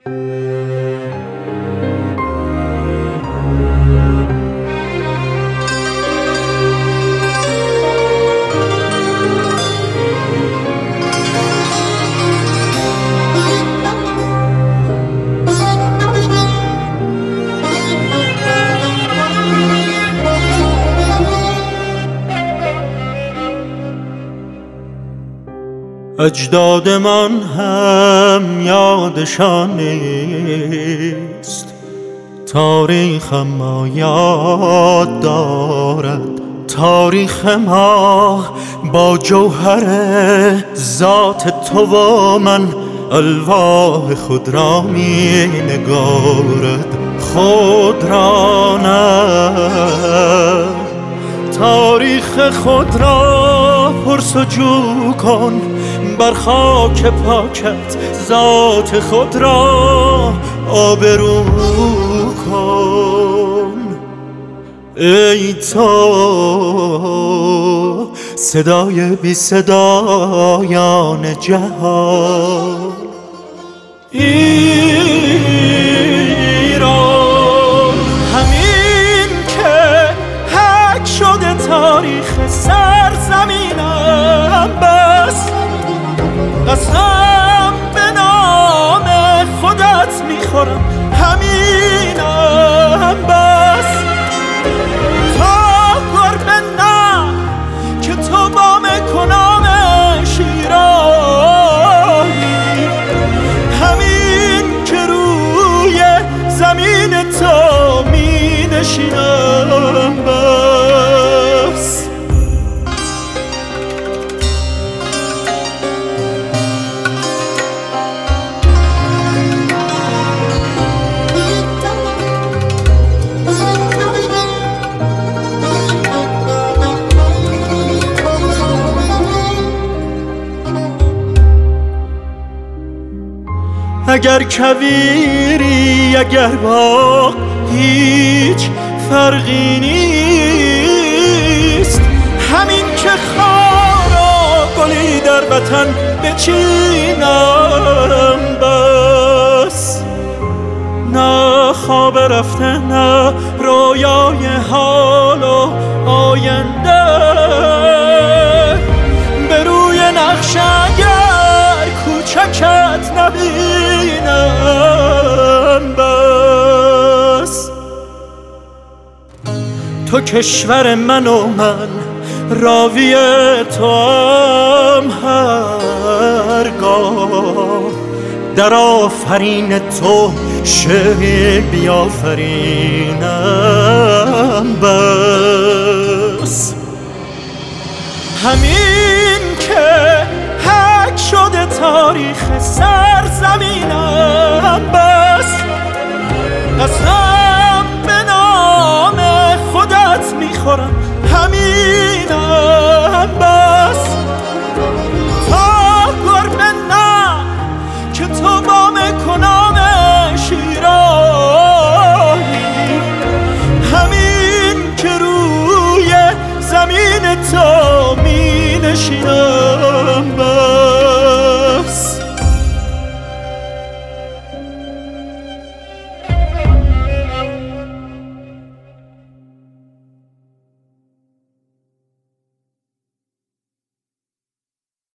اجداد من هم یادشان نیست، تاریخ ما یاد دارد. تاریخ ما با جوهر ذات تو و من الواح خود را می نگارد. خود را نه، تاریخ خود را پرسجو کن، بر خاک پاکت ذات خود را آبرو کن. ای تو صدای بی صدایان جهان، ایران همین که حک شده تاریخ سرزمینم، بس قسم به نام خودت میخورم همینم، بس تا گربه نه که تو بام کنام شیرانی، همین که روی زمین تو می نشینم، بس اگر کویری اگر باغ هیچ فرقی نیست، همین که خار و گلی در وطن بچینم، بس نه خواب رفته نه رویای حال و آینده، به روی نقش اگر کوچکت نبینم، بس تو کشور من و من راوی تو هم هرگاه در آفرین تو شعر بیافرینم، بس همین که حک شده تاریخ سرزمینم، بس قسم به نام خودت میخورم همینم،